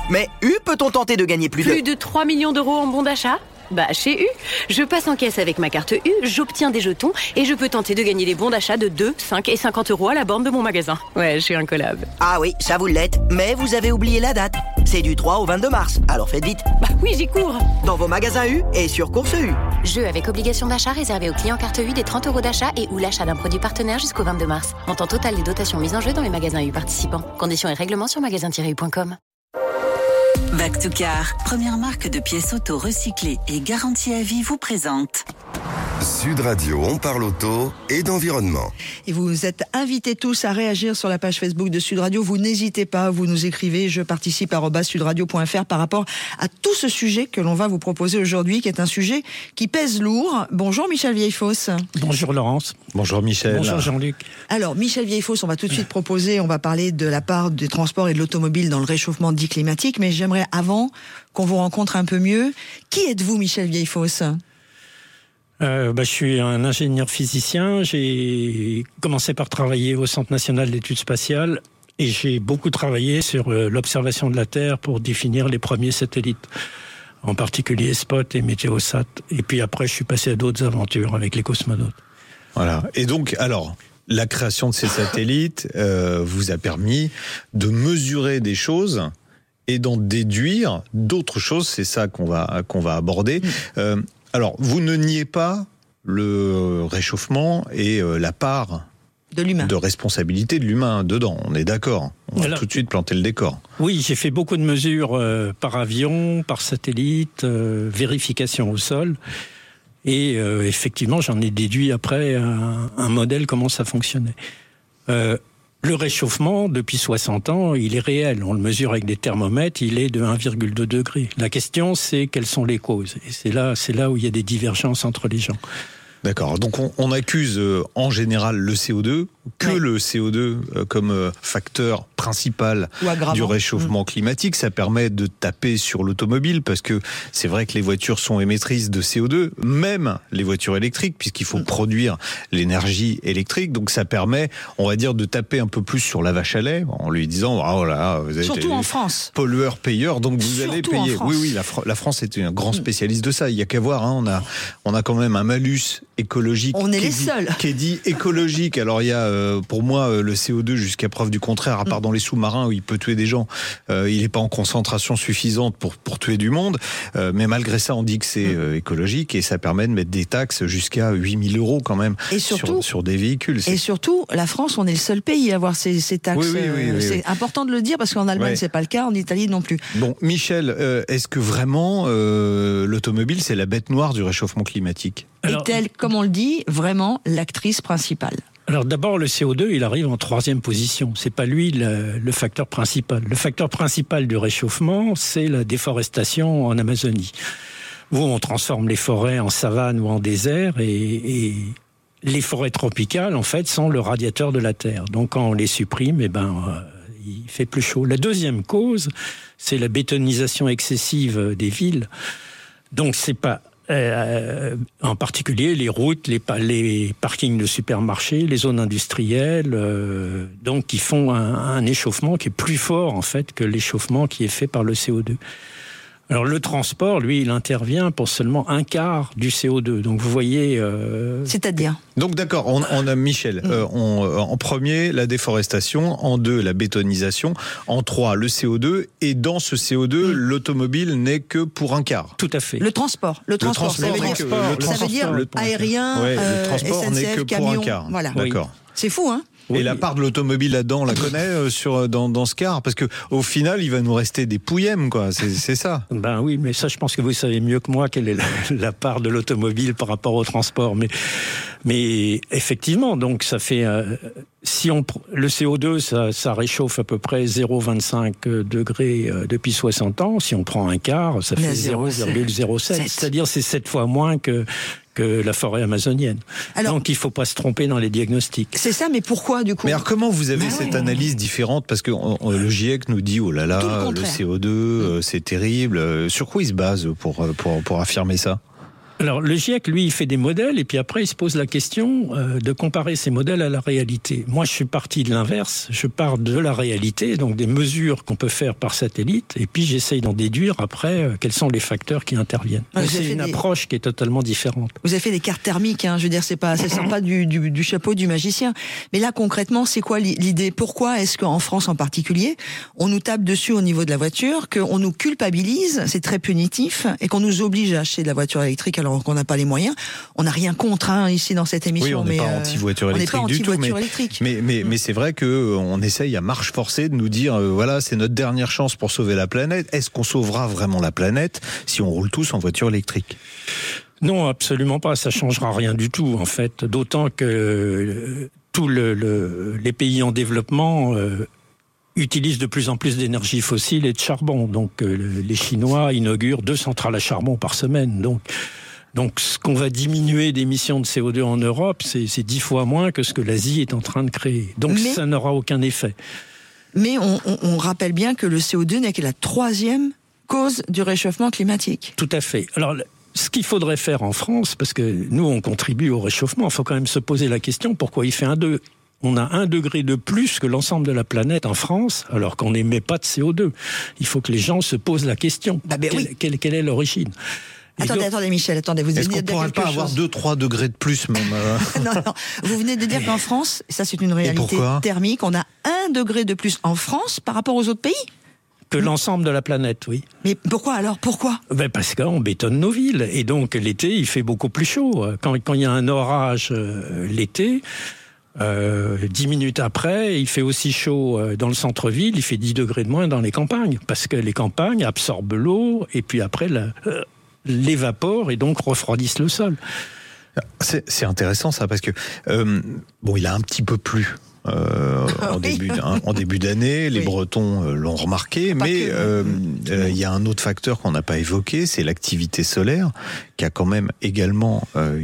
Mais peut-on tenter de gagner plus de 3 millions d'euros en bons d'achat ? Bah, chez U. Je passe en caisse avec ma carte U, j'obtiens des jetons et je peux tenter de gagner des bons d'achat de 2, 5 et 50 euros à la borne de mon magasin. Ouais, je suis un collab. Ah oui, ça vous l'êtes, mais vous avez oublié la date. C'est du 3 au 22 mars, alors faites vite. Bah oui, j'y cours. Dans vos magasins U et sur Course U. Jeu avec obligation d'achat réservé aux clients carte U des 30 euros d'achat et ou l'achat d'un produit partenaire jusqu'au 22 mars. Montant total des dotations mises en jeu dans les magasins U participants. Conditions et règlements sur magasin-u.com. Back to Car, première marque de pièces auto recyclées et garantie à vie, vous présente Sud Radio, on parle auto et d'environnement. Et vous êtes invités tous à réagir sur la page Facebook de Sud Radio. Vous n'hésitez pas, vous nous écrivez je participe @sudradio.fr par rapport à tout ce sujet que l'on va vous proposer aujourd'hui, qui est un sujet qui pèse lourd. Bonjour Michel Vieillefosse. Bonjour Laurence. Bonjour Michel. Bonjour Jean-Luc. Alors Michel Vieillefosse, on va tout de suite proposer, on va parler de la part des transports et de l'automobile dans le réchauffement dit climatique, mais j'aimerais avant qu'on vous rencontre un peu mieux. Qui êtes-vous Michel Vieillefosse ? Je suis un ingénieur physicien. J'ai commencé par travailler au Centre national d'études spatiales et j'ai beaucoup travaillé sur l'observation de la Terre pour définir les premiers satellites, en particulier Spot et Météosat. Et puis après, je suis passé à d'autres aventures avec les cosmonautes. Voilà. Et donc, alors, la création de ces satellites vous a permis de mesurer des choses et d'en déduire d'autres choses. C'est ça qu'on va aborder. Alors, vous ne niez pas le réchauffement et la part de l'humain, de responsabilité de l'humain dedans. On est d'accord. On va tout de suite planter le décor. Oui, j'ai fait beaucoup de mesures par avion, par satellite, vérification au sol. Et effectivement, j'en ai déduit après un modèle, comment ça fonctionnait. Le réchauffement, depuis 60 ans, il est réel. On le mesure avec des thermomètres, il est de 1,2 degré. La question, c'est quelles sont les causes. Et c'est là où il y a des divergences entre les gens. D'accord. Donc on accuse en général le CO2, le CO2 comme facteur principal du réchauffement climatique. Ça permet de taper sur l'automobile parce que c'est vrai que les voitures sont émettrices de CO2, même les voitures électriques, puisqu'il faut produire l'énergie électrique. Donc ça permet, on va dire, de taper un peu plus sur la vache à lait en lui disant « Oh là, vous êtes surtout en France, pollueur-payeur, donc vous allez payer. » Oui, la France est un grand spécialiste de ça. Il y a qu'à voir, on a quand même un malus écologique. On est les seuls. Qui est dit écologique. Alors il y a pour moi le CO2 jusqu'à preuve du contraire, à part dans les sous-marins où il peut tuer des gens, il n'est pas en concentration suffisante pour tuer du monde, mais malgré ça on dit que c'est écologique et ça permet de mettre des taxes jusqu'à 8 000 € quand même et surtout, sur des véhicules. Et surtout la France, on est le seul pays à avoir ces taxes. Oui, c'est important de le dire parce qu'en Allemagne c'est pas le cas, en Italie non plus. Bon Michel, est-ce que vraiment l'automobile c'est la bête noire du réchauffement climatique ? Est-elle, comme on le dit, vraiment l'actrice principale ? Alors d'abord, le CO2, il arrive en 3e position. C'est pas lui le facteur principal. Le facteur principal du réchauffement, c'est la déforestation en Amazonie, où on transforme les forêts en savane ou en désert, et les forêts tropicales, en fait, sont le radiateur de la Terre. Donc quand on les supprime, il fait plus chaud. La deuxième cause, c'est la bétonisation excessive des villes. Donc c'est pas en particulier les routes, les parkings de supermarchés, les zones industrielles, donc qui font un échauffement qui est plus fort en fait que l'échauffement qui est fait par le CO2. Alors le transport, lui, il intervient pour seulement un quart du CO2. Donc vous voyez... C'est-à-dire ? Donc d'accord, on a Michel. En premier, la déforestation. En 2, la bétonisation. En 3, le CO2. Et dans ce CO2, l'automobile n'est que pour un quart. Tout à fait. Le transport. Ça veut dire aérien, le transport SNCF, n'est que camion, pour un quart. Voilà. D'accord. C'est fou, hein ? Et la part de l'automobile là-dedans, on la connaît dans ce quart, parce que au final, il va nous rester des pouillèmes, quoi. C'est ça. Ben oui, mais ça, je pense que vous savez mieux que moi quelle est la part de l'automobile par rapport au transport. Mais effectivement, donc ça fait le CO2, ça réchauffe à peu près 0,25 degrés depuis 60 ans. Si on prend un quart, ça fait 0,07. C'est-à-dire c'est 7 fois moins que la forêt amazonienne. Alors, donc il ne faut pas se tromper dans les diagnostics. C'est ça, mais pourquoi du coup ? Mais alors comment vous avez cette analyse différente ? Parce que le GIEC nous dit, oh là là, le CO2, c'est terrible. Sur quoi il se base pour affirmer ça ? Alors, le GIEC, lui, il fait des modèles et puis après, il se pose la question de comparer ces modèles à la réalité. Moi, je suis parti de l'inverse. Je pars de la réalité, donc des mesures qu'on peut faire par satellite, et puis j'essaye d'en déduire après quels sont les facteurs qui interviennent. C'est une approche qui est totalement différente. Vous avez fait des cartes thermiques, je veux dire, c'est sympa du chapeau du magicien. Mais là, concrètement, c'est quoi l'idée ? Pourquoi est-ce qu'en France en particulier, on nous tape dessus au niveau de la voiture, qu'on nous culpabilise, c'est très punitif, et qu'on nous oblige à acheter de la voiture électrique alors qu'on n'a pas les moyens? On n'a rien contre ici dans cette émission. Oui, on n'est pas anti-voiture électrique du tout. Mais c'est vrai qu'on essaye à marche forcée de nous dire, voilà, c'est notre dernière chance pour sauver la planète. Est-ce qu'on sauvera vraiment la planète si on roule tous en voiture électrique ? Non, absolument pas. Ça changera rien du tout, en fait. D'autant que tous les pays en développement utilisent de plus en plus d'énergie fossile et de charbon. Donc, les Chinois inaugurent 2 centrales à charbon par semaine. Donc, ce qu'on va diminuer d'émissions de CO2 en Europe, c'est 10 fois moins que ce que l'Asie est en train de créer. Donc, ça n'aura aucun effet. Mais on rappelle bien que le CO2 n'est que la 3e cause du réchauffement climatique. Tout à fait. Alors, ce qu'il faudrait faire en France, parce que nous, on contribue au réchauffement, il faut quand même se poser la question pourquoi il fait on a 1 degré de plus que l'ensemble de la planète en France, alors qu'on n'émet pas de CO2. Il faut que les gens se posent la question. Quelle est l'origine ? Attendez, Michel, vous est-ce qu'on ne pourrait pas avoir 2-3 degrés de plus même Non, vous venez de dire qu'en France, ça c'est une réalité thermique, on a 1 degré de plus en France par rapport aux autres pays ? Que l'ensemble de la planète, oui. Mais pourquoi alors ? Pourquoi ? Parce qu'on bétonne nos villes. Et donc l'été, il fait beaucoup plus chaud. Quand il y a un orage l'été, 10 minutes après, il fait aussi chaud dans le centre-ville, il fait 10 degrés de moins dans les campagnes. Parce que les campagnes absorbent l'eau et puis après l'évaporent et donc refroidissent le sol. C'est intéressant ça parce que il a un petit peu plu. En début d'année, les Bretons l'ont remarqué, mais il y a un autre facteur qu'on n'a pas évoqué, c'est l'activité solaire, qui a quand même également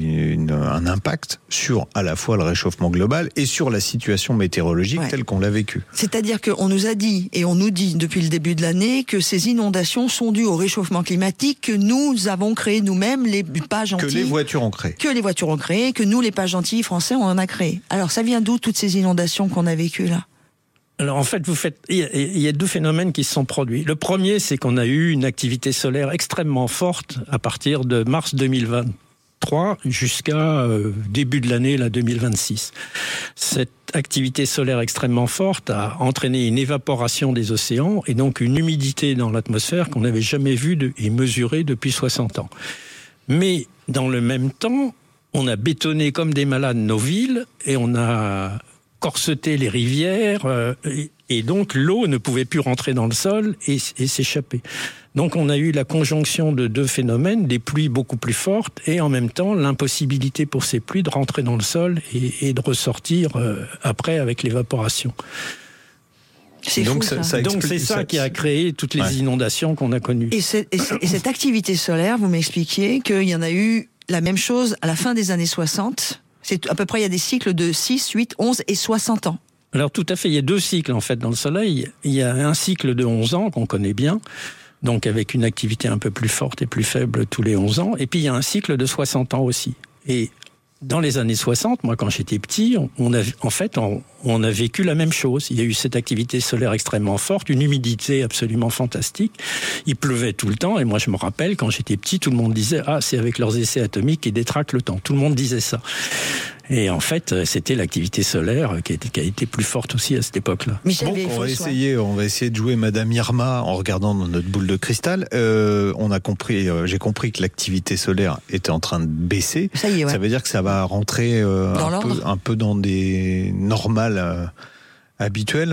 un impact sur à la fois le réchauffement global et sur la situation météorologique telle qu'on l'a vécue. C'est-à-dire qu'on nous a dit, et on nous dit depuis le début de l'année, que ces inondations sont dues au réchauffement climatique que nous avons créé nous-mêmes, les pas gentils. Que les voitures ont créé. Que nous, les pas gentils français, on en a créé. Alors ça vient d'où toutes ces inondations qu'on a vécues là ? Alors en fait, il y a 2 phénomènes qui se sont produits. Le premier, c'est qu'on a eu une activité solaire extrêmement forte à partir de mars 2023 jusqu'à début de l'année 2026. Cette activité solaire extrêmement forte a entraîné une évaporation des océans et donc une humidité dans l'atmosphère qu'on n'avait jamais vue et mesurée depuis 60 ans. Mais dans le même temps, on a bétonné comme des malades nos villes et on a corseté les rivières et donc l'eau ne pouvait plus rentrer dans le sol et s'échapper. Donc on a eu la conjonction de 2 phénomènes, des pluies beaucoup plus fortes et en même temps l'impossibilité pour ces pluies de rentrer dans le sol et de ressortir après avec l'évaporation. C'est donc fou, donc c'est ça qui a créé toutes les inondations qu'on a connues. Et cette activité solaire, vous m'expliquiez qu'il y en a eu la même chose à la fin des années 60. C'est à peu près, il y a des cycles de 6, 8, 11 et 60 ans. Alors tout à fait, il y a 2 cycles en fait dans le Soleil. Il y a un cycle de 11 ans qu'on connaît bien, donc avec une activité un peu plus forte et plus faible tous les 11 ans. Et puis il y a un cycle de 60 ans aussi. Et dans les années 60, moi quand j'étais petit, on a vécu la même chose. Il y a eu cette activité solaire extrêmement forte, une humidité absolument fantastique. Il pleuvait tout le temps et moi je me rappelle quand j'étais petit, tout le monde disait « Ah, c'est avec leurs essais atomiques qu'ils détraquent le temps ». Tout le monde disait ça. Et en fait, c'était l'activité solaire qui a été plus forte aussi à cette époque-là. On va essayer de jouer Madame Irma en regardant dans notre boule de cristal. J'ai compris que l'activité solaire était en train de baisser. Ça y est, Ça veut dire que ça va rentrer un peu dans des normales habituelles,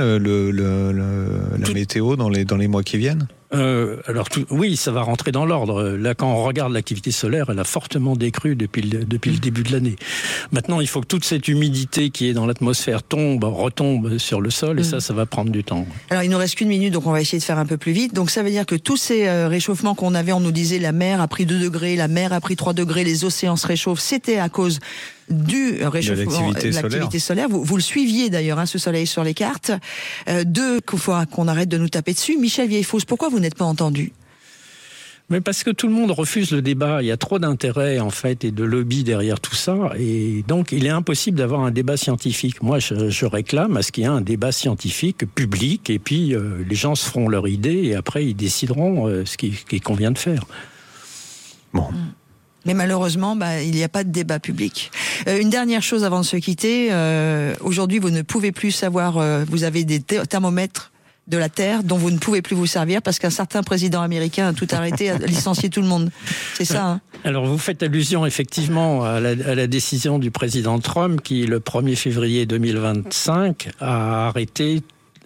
la météo dans les mois qui viennent. Oui, ça va rentrer dans l'ordre. Là, quand on regarde l'activité solaire, elle a fortement décru depuis le début de l'année. Maintenant, il faut que toute cette humidité qui est dans l'atmosphère retombe sur le sol, et ça va prendre du temps. Alors, il nous reste qu'1 minute, donc on va essayer de faire un peu plus vite. Donc, ça veut dire que tous ces réchauffements qu'on avait, on nous disait la mer a pris 2 degrés, la mer a pris 3 degrés, les océans se réchauffent, c'était à cause du réchauffement de l'activité solaire. Vous le suiviez d'ailleurs, ce soleil sur les cartes. 2 fois qu'on arrête de nous taper dessus. Michel Vieillefausse, pourquoi vous n'êtes pas entendu ? Mais parce que tout le monde refuse le débat. Il y a trop d'intérêts, en fait, et de lobby derrière tout ça. Et donc, il est impossible d'avoir un débat scientifique. Moi, je réclame à ce qu'il y ait un débat scientifique public. Et puis, les gens se feront leur idée. Et après, ils décideront ce qu'il convient de faire. Bon. Mais malheureusement, il n'y a pas de débat public. Une dernière chose avant de se quitter. Aujourd'hui, vous ne pouvez plus savoir... vous avez des thermomètres de la Terre dont vous ne pouvez plus vous servir parce qu'un certain président américain a tout arrêté, a licencié tout le monde. C'est ça, hein? Alors, vous faites allusion effectivement à la décision du président Trump qui, le 1er février 2025, a arrêté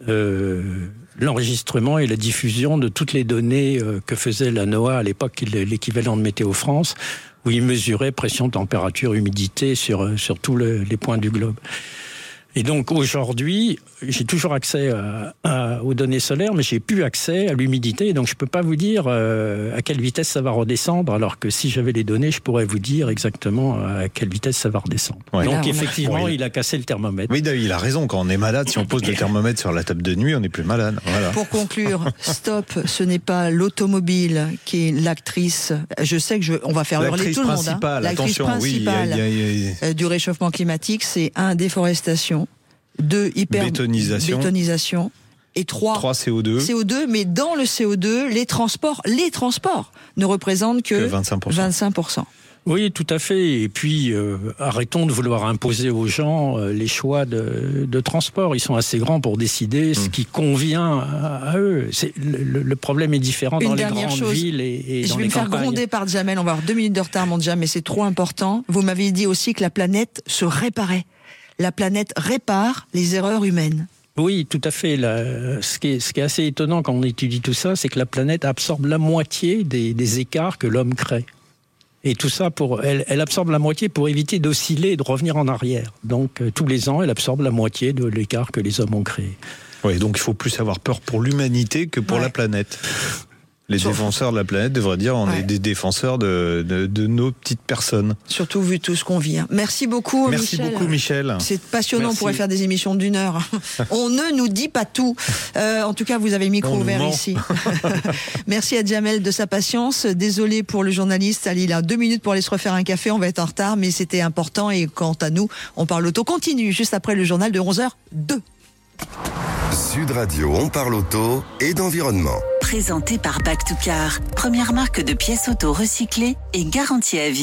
l'enregistrement et la diffusion de toutes les données que faisait la NOAA à l'époque, l'équivalent de Météo France, où il mesurait pression, température, humidité sur tous les points du globe. Et donc aujourd'hui, j'ai toujours accès aux données solaires, mais j'ai plus accès à l'humidité. Donc je peux pas vous dire à quelle vitesse ça va redescendre, alors que si j'avais les données, je pourrais vous dire exactement à quelle vitesse ça va redescendre. Ouais. Donc effectivement, il a cassé le thermomètre. Oui, il a raison. Quand on est malade, si on pose le thermomètre sur la table de nuit, on n'est plus malade. Voilà. Pour conclure, stop, ce n'est pas l'automobile qui est l'actrice. Je sais que on va faire hurler tout le monde. L'actrice principale du réchauffement climatique, c'est 1, déforestation. 2, bétonisation. Et 3, CO2. Mais dans le CO2, les transports ne représentent que 25%. Oui, tout à fait. Et puis, arrêtons de vouloir imposer aux gens les choix de transport. Ils sont assez grands pour décider ce qui convient à eux. Le problème est différent dans les grandes villes et dans les campagnes. Je vais me faire gronder par Jamel. On va avoir 2 minutes de retard, mon Jam, mais c'est trop important. Vous m'avez dit aussi que la planète se réparait. La planète répare les erreurs humaines. Oui, tout à fait. Ce qui est assez étonnant quand on étudie tout ça, c'est que la planète absorbe la moitié des écarts que l'homme crée. Et tout ça, elle absorbe la moitié pour éviter d'osciller et de revenir en arrière. Donc, tous les ans, elle absorbe la moitié de l'écart que les hommes ont créé. Oui, donc il faut plus avoir peur pour l'humanité que pour la planète. Les défenseurs de la planète devraient dire on est des défenseurs de nos petites personnes. Surtout vu tout ce qu'on vit. Merci beaucoup, Michel. Merci beaucoup, Michel. C'est passionnant, on pourrait faire des émissions d'1 heure. On ne nous dit pas tout. En tout cas, vous avez le micro ouvert ici. Merci à Jamel de sa patience. Désolé pour le journaliste. Allez, il a 2 minutes pour aller se refaire un café. On va être en retard, mais c'était important. Et quant à nous, on parle auto. Continue juste après le journal de 11h02. Sud Radio, on parle auto et d'environnement. Présenté par Back2Car, première marque de pièces auto recyclées et garantie à vie.